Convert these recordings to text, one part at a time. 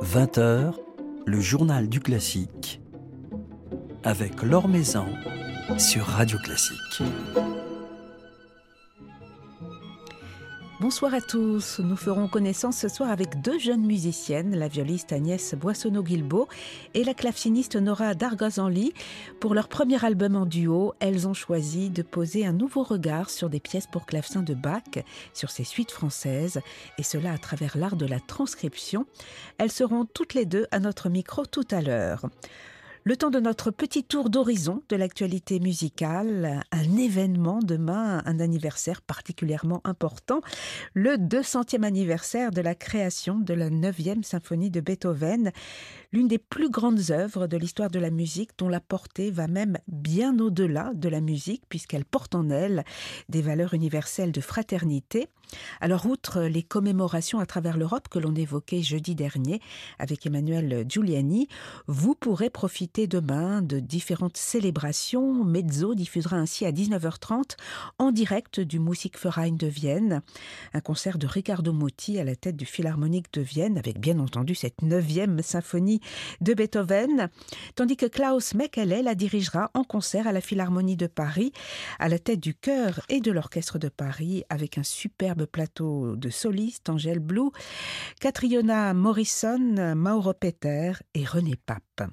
20h, le journal du classique, avec Laure Maison sur Radio Classique. Bonsoir à tous, nous ferons connaissance ce soir avec deux jeunes musiciennes, la violiste Agnès Boissonneau-Guilbault et la claveciniste Nora Dargazanli. Pour leur premier album en duo, elles ont choisi de poser un nouveau regard sur des pièces pour clavecin de Bach, sur ses suites françaises, et cela à travers l'art de la transcription. Elles seront toutes les deux à notre micro tout à l'heure. Le temps de notre petit tour d'horizon de l'actualité musicale, un événement demain, un anniversaire particulièrement important, le 200e anniversaire de la création de la 9e symphonie de Beethoven, l'une des plus grandes œuvres de l'histoire de la musique dont la portée va même bien au-delà de la musique puisqu'elle porte en elle des valeurs universelles de fraternité. Alors, outre les commémorations à travers l'Europe que l'on évoquait jeudi dernier avec Emmanuel Giuliani, vous pourrez profiter demain de différentes célébrations. Mezzo diffusera ainsi à 19h30 en direct du Musikverein de Vienne, un concert de Riccardo Muti à la tête du Philharmonique de Vienne, avec bien entendu cette 9e symphonie de Beethoven, tandis que Klaus Mekele la dirigera en concert à la Philharmonie de Paris, à la tête du chœur et de l'orchestre de Paris, avec un superbe plateau de solistes, Angèle Blou, Catriona Morrison, Mauro Peter et René Pape.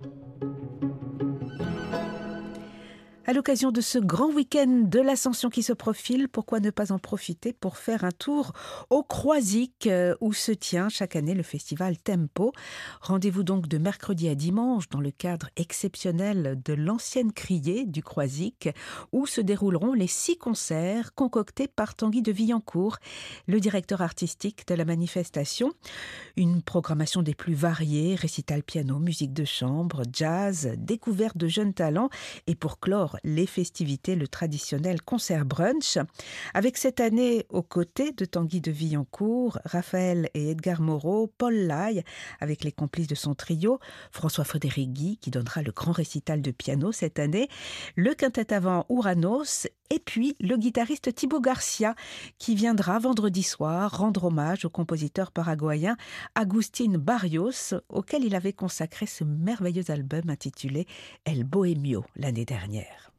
À l'occasion de ce grand week-end de l'Ascension qui se profile, pourquoi ne pas en profiter pour faire un tour au Croisic où se tient chaque année le festival Tempo. Rendez-vous donc de mercredi à dimanche dans le cadre exceptionnel de l'ancienne criée du Croisic où se dérouleront les 6 concerts concoctés par Tanguy de Villancourt, le directeur artistique de la manifestation. Une programmation des plus variées, récital piano, musique de chambre, jazz, découverte de jeunes talents et pour clore les festivités, le traditionnel concert brunch. Avec cette année aux côtés de Tanguy de Villancourt, Raphaël et Edgar Moreau, Paul Laye avec les complices de son trio, François-Frédéric Guy qui donnera le grand récital de piano cette année, le quintet avant Ouranos et puis le guitariste Thibaut Garcia qui viendra vendredi soir rendre hommage au compositeur paraguayen Agustín Barrios, auquel il avait consacré ce merveilleux album intitulé El Bohemio l'année dernière.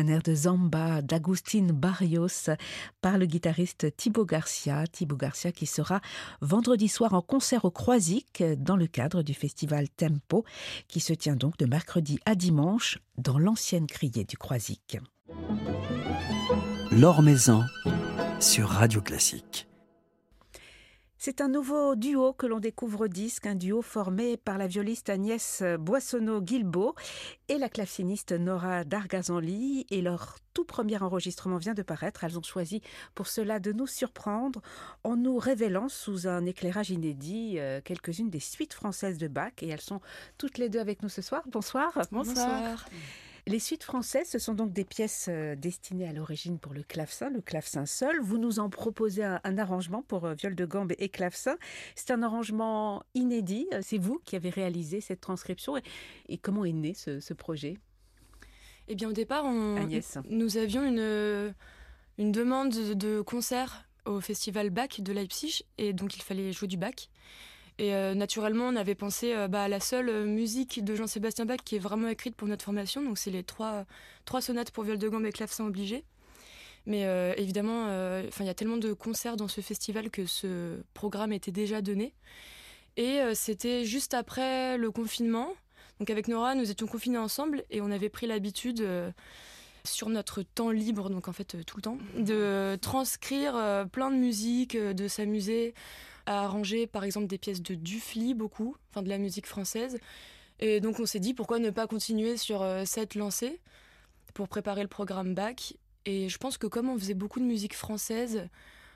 un air de Zamba d'Agustín Barrios par le guitariste Thibaut Garcia. Thibaut Garcia qui sera vendredi soir en concert au Croisic dans le cadre du festival Tempo qui se tient donc de mercredi à dimanche dans l'ancienne criée du Croisic. Laure Maison sur Radio Classique. C'est un nouveau duo que l'on découvre au disque, un duo formé par la violiste Agnès Boissonneau-Guilbault et la claveciniste Nora Dargazanli. Et leur tout premier enregistrement vient de paraître. Elles ont choisi pour cela de nous surprendre en nous révélant sous un éclairage inédit quelques-unes des suites françaises de Bach. Et elles sont toutes les deux avec nous ce soir. Bonsoir. Bonsoir. Les suites françaises, ce sont donc des pièces destinées à l'origine pour le clavecin seul. Vous nous en proposez un arrangement pour viol de gambe et clavecin. C'est un arrangement inédit. C'est vous qui avez réalisé cette transcription. Et comment est né ce projet ? Eh bien, au départ, Agnès. Nous avions une demande de concert au festival Bach de Leipzig, et donc il fallait jouer du Bach. Et naturellement, on avait pensé à la seule musique de Jean-Sébastien Bach qui est vraiment écrite pour notre formation. Donc, c'est les trois sonates pour viol de gambe et clavecin obligé. Mais évidemment, il y a tellement de concerts dans ce festival que ce programme était déjà donné. Et c'était juste après le confinement. Donc, avec Nora, nous étions confinés ensemble et on avait pris l'habitude... sur notre temps libre, donc en fait tout le temps, de transcrire plein de musiques, de s'amuser à arranger par exemple des pièces de Dufly beaucoup, enfin de la musique française. Et donc on s'est dit pourquoi ne pas continuer sur cette lancée pour préparer le programme Bach. Et je pense que comme on faisait beaucoup de musique française,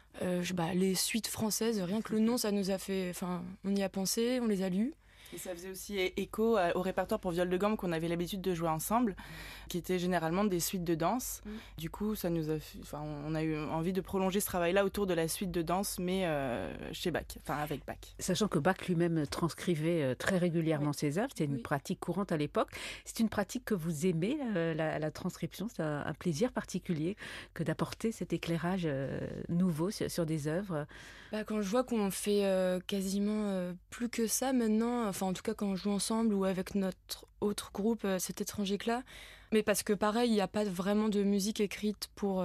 les suites françaises, rien que le nom ça nous a fait, on y a pensé, on les a lus. Et ça faisait aussi écho au répertoire pour viol de gambe qu'on avait l'habitude de jouer ensemble, qui était généralement des suites de danse. Du coup, ça nous a on a eu envie de prolonger ce travail-là autour de la suite de danse, mais chez Bach, avec Bach. Sachant que Bach lui-même transcrivait très régulièrement ses œuvres, c'était une pratique courante à l'époque. C'est une pratique que vous aimez, la transcription, c'est un plaisir particulier que d'apporter cet éclairage nouveau sur des œuvres. Quand je vois qu'on fait quasiment plus que ça maintenant, en tout cas quand on joue ensemble ou avec notre autre groupe, cet étranger-là, mais parce que pareil, il n'y a pas vraiment de musique écrite pour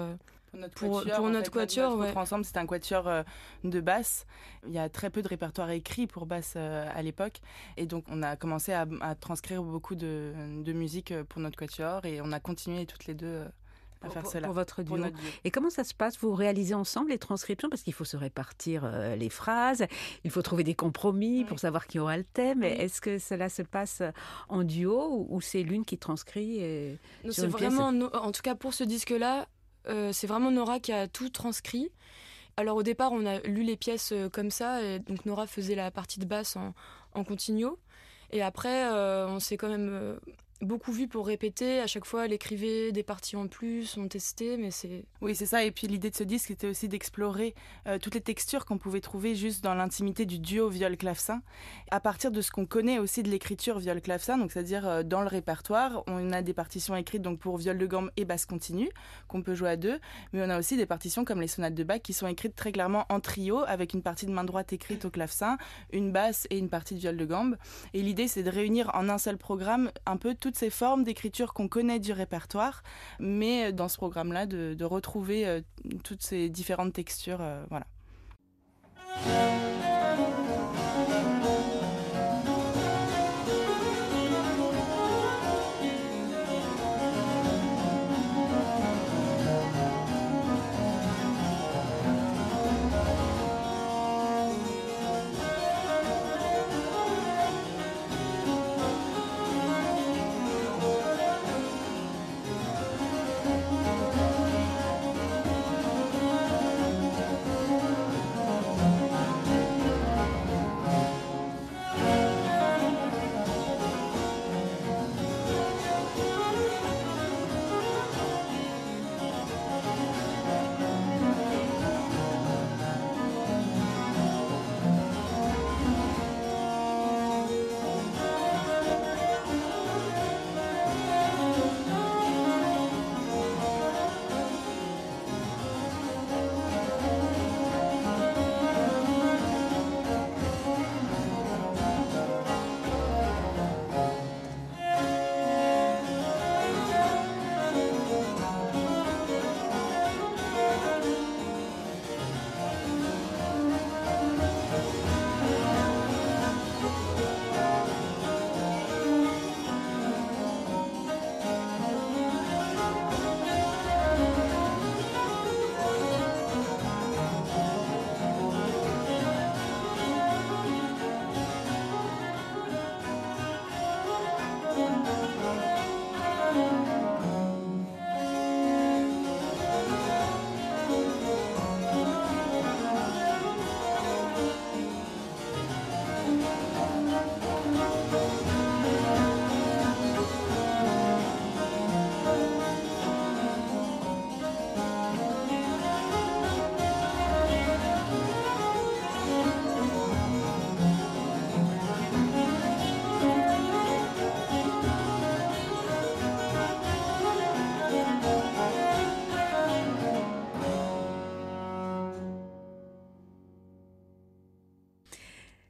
notre quatuor. Notre ensemble, c'est un quatuor de basse. Il y a très peu de répertoire écrit pour basse à l'époque. Et donc, on a commencé à transcrire beaucoup de musique pour notre quatuor et on a continué toutes les deux à faire cela. Pour votre duo. Pour notre duo. Et comment ça se passe ? Vous réalisez ensemble les transcriptions ? Parce qu'il faut se répartir les phrases, il faut trouver des compromis pour savoir qui aura le thème. Oui. Est-ce que cela se passe en duo ou c'est l'une qui transcrit Non, c'est vraiment, en tout cas pour ce disque-là, c'est vraiment Nora qui a tout transcrit. Alors au départ, on a lu les pièces comme ça, et donc Nora faisait la partie de basse en continuo. Et après, on s'est quand même beaucoup vu pour répéter. À chaque fois, elle écrivait des parties en plus, on testait, mais c'est... Oui, c'est ça. Et puis l'idée de ce disque, c'était aussi d'explorer toutes les textures qu'on pouvait trouver juste dans l'intimité du duo viol-clavecin, à partir de ce qu'on connaît aussi de l'écriture viol-clavecin, donc c'est-à-dire dans le répertoire, on a des partitions écrites donc pour viol de gambe et basse continue, qu'on peut jouer à deux, mais on a aussi des partitions comme les sonates de Bach qui sont écrites très clairement en trio, avec une partie de main droite écrite au clavecin, une basse et une partie de viol de gambe. Et l'idée, c'est de réunir en un seul programme un peu toutes ces formes d'écriture qu'on connaît du répertoire, mais dans ce programme-là, de retrouver toutes ces différentes textures. Voilà.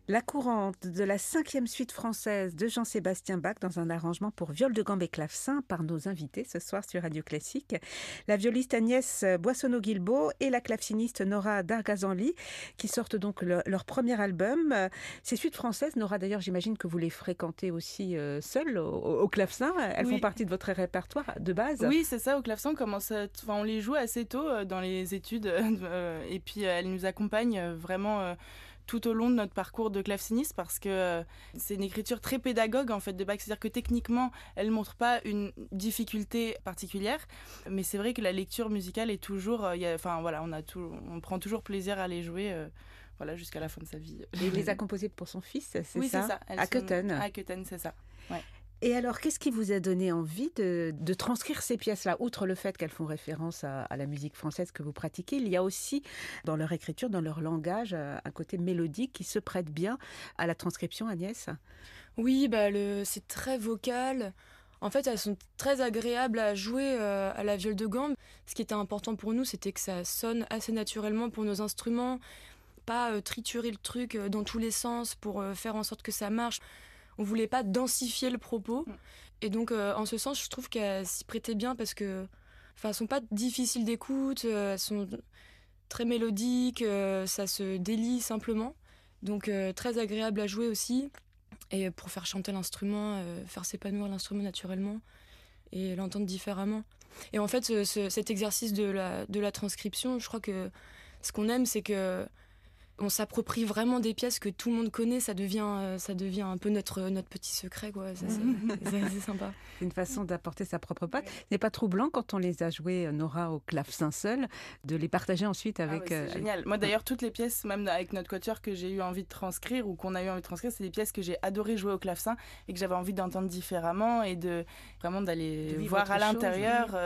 La courante de la 5e suite française de Jean-Sébastien Bach dans un arrangement pour viol de gambe et clavecin par nos invités ce soir sur Radio Classique. La violiste Agnès Boissonneau-Guilbault et la claveciniste Nora Dargazanli qui sortent donc leur premier album. Ces suites françaises, Nora d'ailleurs j'imagine que vous les fréquentez aussi seules au clavecin. Elles font partie de votre répertoire de base. Oui, c'est ça, au clavecin on les joue assez tôt dans les études et puis elles nous accompagnent vraiment tout au long de notre parcours de claveciniste parce que c'est une écriture très pédagogue en fait de Bach, c'est-à-dire que techniquement elle montre pas une difficulté particulière, mais c'est vrai que la lecture musicale est toujours, on prend toujours plaisir à les jouer. Jusqu'à la fin de sa vie. Et il les a composés pour son fils, c'est ça? Oui, c'est ça. À Köthen. À Köthen, c'est ça. Ouais. Et alors, qu'est-ce qui vous a donné envie de transcrire ces pièces-là? Outre le fait qu'elles font référence à la musique française que vous pratiquez, il y a aussi dans leur écriture, dans leur langage, un côté mélodique qui se prête bien à la transcription, Agnès? Oui, c'est très vocal. En fait, elles sont très agréables à jouer à la viole de gambe. Ce qui était important pour nous, c'était que ça sonne assez naturellement pour nos instruments, pas triturer le truc dans tous les sens pour faire en sorte que ça marche. On voulait pas densifier le propos. Et donc, en ce sens, je trouve qu'elles s'y prêtaient bien parce que, elles sont pas difficiles d'écoute, elles sont très mélodiques, ça se délie simplement. Donc, très agréable à jouer aussi. Et pour faire chanter l'instrument, faire s'épanouir l'instrument naturellement et l'entendre différemment. Et en fait, cet exercice de la transcription, je crois que ce qu'on aime, c'est que on s'approprie vraiment des pièces que tout le monde connaît, ça devient un peu notre petit secret, quoi. C'est sympa. C'est une façon d'apporter sa propre patte. Ce n'est pas troublant quand on les a jouées, Nora, au clavecin seul, de les partager ensuite avec... c'est génial. Moi d'ailleurs, toutes les pièces, même avec notre quatuor que j'ai eu envie de transcrire ou qu'on a eu envie de transcrire, c'est des pièces que j'ai adoré jouer au clavecin et que j'avais envie d'entendre différemment et vraiment d'aller voir à l'intérieur.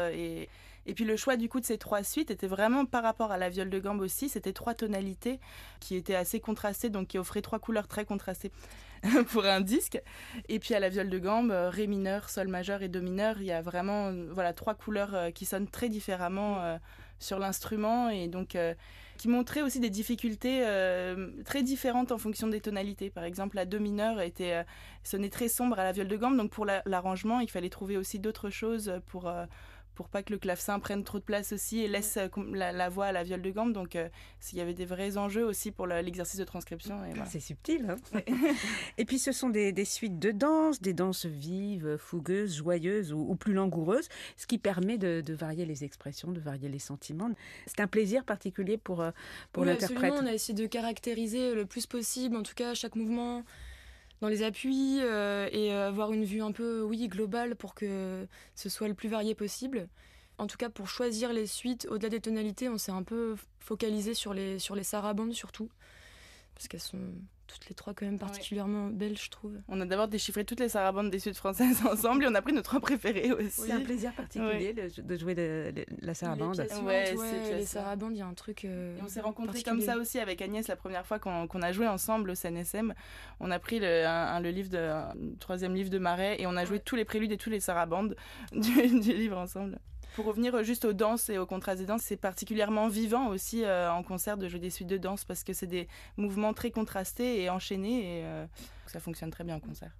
Et puis le choix du coup de ces 3 suites était vraiment par rapport à la viole de gambe aussi. C'était 3 tonalités qui étaient assez contrastées, donc qui offraient 3 couleurs très contrastées pour un disque. Et puis à la viole de gambe, ré mineur, sol majeur et do mineur, il y a vraiment 3 couleurs qui sonnent très différemment sur l'instrument et donc qui montraient aussi des difficultés très différentes en fonction des tonalités. Par exemple, la do mineur sonnait très sombre à la viole de gambe, donc pour l'arrangement, il fallait trouver aussi d'autres choses pour pas que le clavecin prenne trop de place aussi et laisse la voix à la viole de gambe. Donc, il y avait des vrais enjeux aussi pour l'exercice de transcription. Et voilà. C'est subtil. Hein. Et puis, ce sont des suites de danse, des danses vives, fougueuses, joyeuses ou plus langoureuses, ce qui permet de varier les expressions, de varier les sentiments. C'est un plaisir particulier pour l'interprète. Absolument, on a essayé de caractériser le plus possible, en tout cas, chaque mouvement dans les appuis et avoir une vue un peu globale pour que ce soit le plus varié possible. En tout cas, pour choisir les suites, au-delà des tonalités, on s'est un peu focalisé sur les sarabandes surtout, parce qu'elles sont toutes les 3 quand même particulièrement belles, je trouve. On a d'abord déchiffré toutes les sarabandes des suites françaises ensemble et on a pris nos 3 préférées aussi. C'est un plaisir particulier de jouer la sarabande. Les sarabandes, il y a un truc et on s'est rencontrés comme ça aussi avec Agnès la première fois qu'on a joué ensemble au CNSM. On a pris le 3e livre de Marais et on a joué tous les préludes et tous les sarabandes du livre ensemble. Pour revenir juste aux danses et aux contrastes des danses, c'est particulièrement vivant aussi en concert de jouer des suites de danse parce que c'est des mouvements très contrastés et enchaînés et ça fonctionne très bien en concert.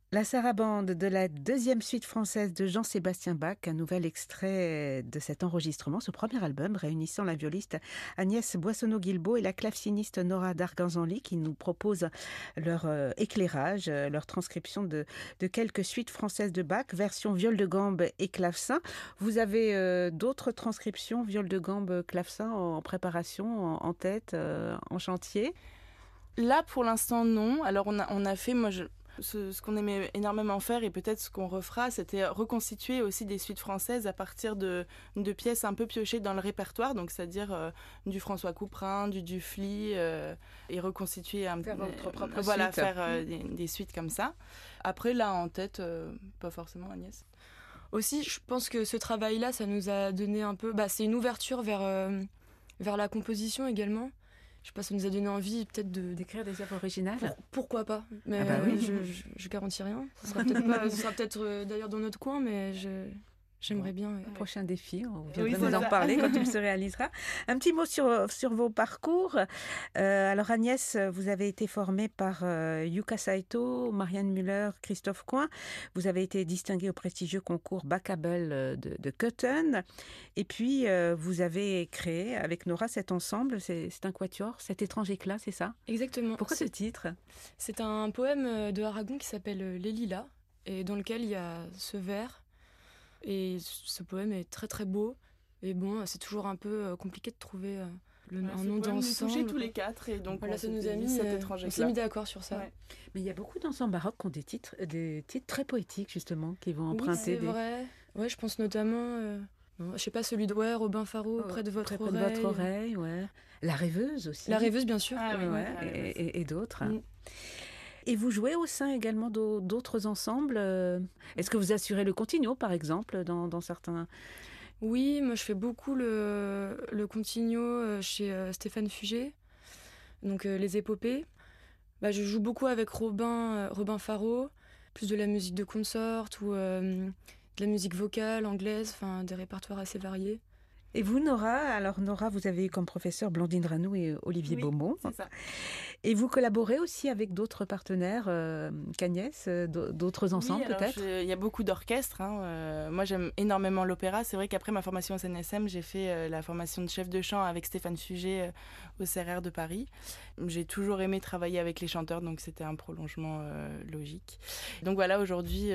La sarabande de la deuxième suite française de Jean-Sébastien Bach, un nouvel extrait de cet enregistrement, ce premier album réunissant la violiste Agnès Boissonneau-Guilbault et la claveciniste Nora Darganzanli qui nous proposent leur éclairage, leur transcription de quelques suites françaises de Bach, version viol de gambe et clavecin. Vous avez d'autres transcriptions viol de gambe, clavecin en préparation, en tête, en chantier? Là, pour l'instant, non. Alors, on a fait, ce qu'on aimait énormément faire et peut-être ce qu'on refera, c'était reconstituer aussi des suites françaises à partir de pièces un peu piochées dans le répertoire, donc c'est-à-dire du François Couperin, du Dufly, et reconstituer faire votre propre voilà, suite. faire des suites comme ça. Après, là, en tête, pas forcément, Agnès. Aussi, je pense que ce travail-là, ça nous a donné un peu... c'est une ouverture vers la composition également. Je sais pas, ça nous a donné envie peut-être d'écrire des œuvres originales. Pourquoi pas? Mais oui. je garantis rien. Ce sera peut-être d'ailleurs dans notre coin, mais j'aimerais bien. Ouais. Prochain défi, on viendra nous en parler quand il se réalisera. Un petit mot sur vos parcours. Alors Agnès, vous avez été formée par Yuka Saito, Marianne Müller, Christophe Coin. Vous avez été distinguée au prestigieux concours Bachhabel de Köthen. Et puis, vous avez créé avec Nora cet ensemble, c'est un quatuor, cet étrange éclat, c'est ça? Exactement. Pourquoi ce titre? C'est un poème de Aragon qui s'appelle Les Lilas, et dans lequel il y a ce vers. Et ce poème est très très beau. Et bon, c'est toujours un peu compliqué de trouver un nom d'ensemble. On touché tous les quatre et donc voilà, ça nous a mis cet étrange éclat. On s'est mis d'accord sur ça. Ouais. Mais il y a beaucoup d'ensembles baroques qui ont des titres très poétiques justement, qui vont emprunter c'est vrai. Ouais, je pense notamment, je sais pas, celui de Robin Faro, près de votre oreille. Près de votre oreille, ouais. La rêveuse aussi. La rêveuse, bien sûr. Ah, ouais. Et d'autres. Et vous jouez au sein également d'autres ensembles. Est-ce que vous assurez le continuo, par exemple, dans certains... Oui, moi je fais beaucoup le continuo chez Stéphane Fugé, donc les épopées. Je joue beaucoup avec Robin Faro, plus de la musique de consort ou de la musique vocale anglaise, enfin des répertoires assez variés. Et vous, Nora? Alors Nora, vous avez eu comme professeur Blandine Ranou et Olivier Beaumont. C'est ça. Et vous collaborez aussi avec d'autres partenaires qu'Agnès, d'autres ensembles peut-être? Il y a beaucoup d'orchestres. Moi, j'aime énormément l'opéra. C'est vrai qu'après ma formation au CNSM, j'ai fait la formation de chef de chant avec Stéphane Fugé au CRR de Paris. J'ai toujours aimé travailler avec les chanteurs, donc c'était un prolongement logique. Donc voilà, aujourd'hui...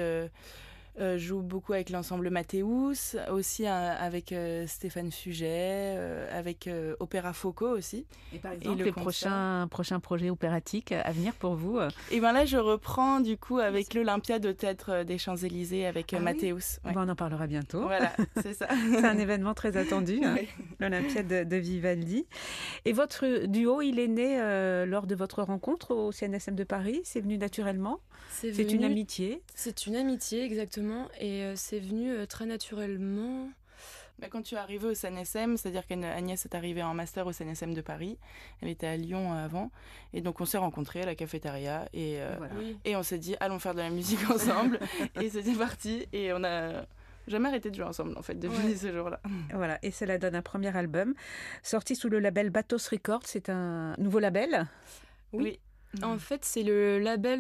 Je joue beaucoup avec l'ensemble Mathéus, aussi avec Stéphane Fugé, avec Opéra Foco aussi. Et par exemple, les prochains projets opératiques à venir pour vous? Et bien là, je reprends du coup avec l'Olympiade au Théâtre des Champs-Élysées avec Mathéus. Oui. On en parlera bientôt. Voilà, c'est ça. C'est un événement très attendu, l'Olympiade de Vivaldi. Et votre duo, il est né lors de votre rencontre au CNSM de Paris? C'est venu naturellement? C'est une amitié? C'est une amitié, exactement. Et c'est venu très naturellement. Quand tu es arrivée au CNSM, c'est-à-dire qu'Agnès est arrivée en master au CNSM de Paris, elle était à Lyon avant, et donc on s'est rencontrés à la cafétéria, et on s'est dit allons faire de la musique ensemble, et c'était parti, et on n'a jamais arrêté de jouer ensemble en fait depuis ce jour-là. Voilà, et cela donne un premier album, sorti sous le label Bathos Records, c'est un nouveau label? Oui. En fait, c'est le label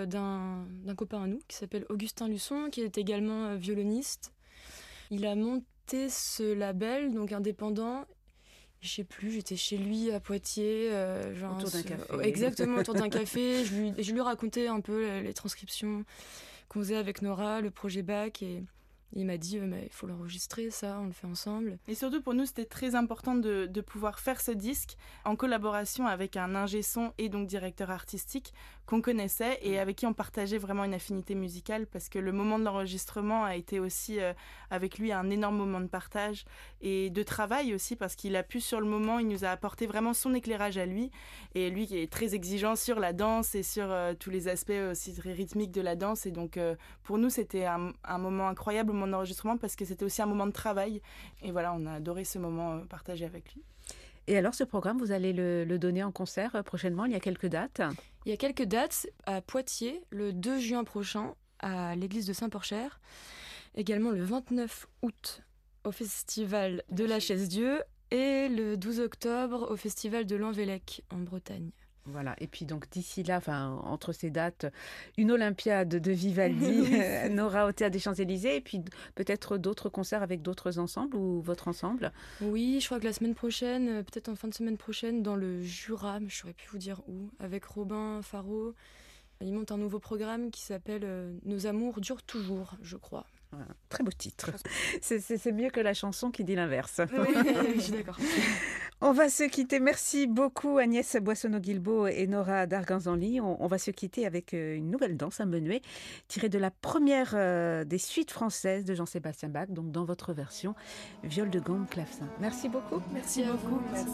d'un copain à nous qui s'appelle Augustin Luçon, qui est également violoniste. Il a monté ce label, donc indépendant. Je sais plus, j'étais chez lui à Poitiers. Autour d'un café. Exactement, autour d'un café. Je lui racontais un peu les transcriptions qu'on faisait avec Nora, le projet Bach, et il m'a dit il faut l'enregistrer, ça, on le fait ensemble. Et surtout pour nous, c'était très important de pouvoir faire ce disque en collaboration avec un ingé son et donc directeur artistique qu'on connaissait et avec qui on partageait vraiment une affinité musicale, parce que le moment de l'enregistrement a été aussi avec lui un énorme moment de partage et de travail aussi, parce qu'il a pu sur le moment, il nous a apporté vraiment son éclairage à lui, et lui qui est très exigeant sur la danse et sur tous les aspects aussi très rythmiques de la danse, et donc pour nous c'était un moment incroyable, mon enregistrement, parce que c'était aussi un moment de travail, et voilà, on a adoré ce moment partagé avec lui. Et alors ce programme, vous allez le donner en concert prochainement? Il y a quelques dates? Il y a quelques dates à Poitiers, le 2 juin prochain, à l'église de Saint-Porcher, également le 29 août au festival de la Chaise-Dieu, et le 12 octobre au festival de l'Envélec en Bretagne. Voilà, et puis donc d'ici là, entre ces dates, une Olympiade de Vivaldi, Nora au Théâtre des Champs-Élysées, et puis peut-être d'autres concerts avec d'autres ensembles ou votre ensemble? Oui, je crois que la semaine prochaine, peut-être en fin de semaine prochaine, dans le Jura, mais je saurais plus vous dire où, avec Robin Faro. Il monte un nouveau programme qui s'appelle Nos amours durent toujours, je crois. Voilà, très beau titre. C'est mieux que la chanson qui dit l'inverse. Oui, je suis d'accord. On va se quitter. Merci beaucoup Agnès Boissonneau-Guilbault et Nora Darganzanli. On va se quitter avec une nouvelle danse, un menuet, tiré de la première des suites françaises de Jean-Sébastien Bach, donc dans votre version, viol de gambe, clavecin. Merci beaucoup. Merci à vous. Merci.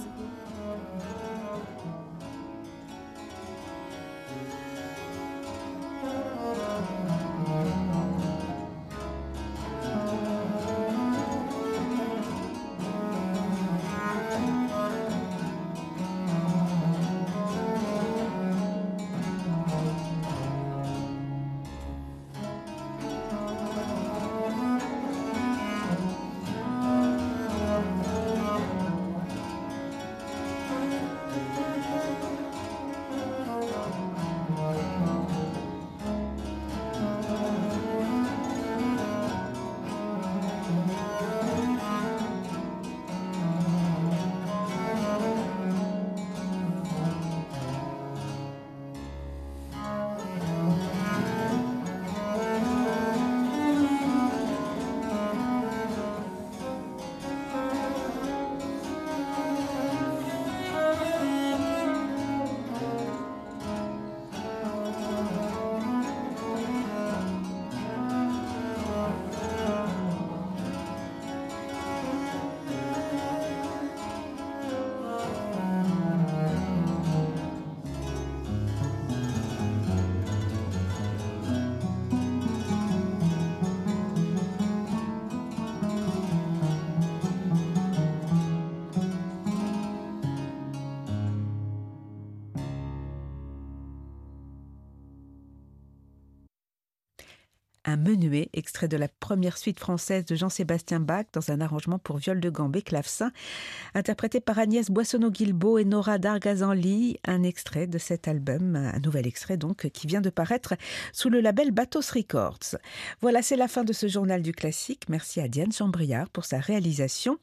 Un menuet, extrait de la première suite française de Jean-Sébastien Bach dans un arrangement pour viol de gambe et clavecin, interprété par Agnès Boissonneau-Guilbault et Nora Darganzanli. Un extrait de cet album, un nouvel extrait donc, qui vient de paraître sous le label Bathos Records. Voilà, c'est la fin de ce journal du classique. Merci à Diane Chambriard pour sa réalisation.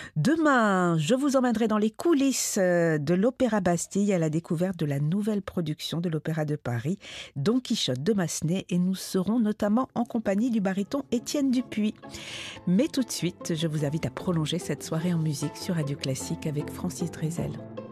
Demain, je vous emmènerai dans les coulisses de l'Opéra Bastille à la découverte de la nouvelle production de l'Opéra de Paris, Don Quichotte de Massenet, et nous serons notamment en compagnie du baryton Étienne Dupuis. Mais tout de suite, je vous invite à prolonger cette soirée en musique sur Radio Classique avec Francis Drezel.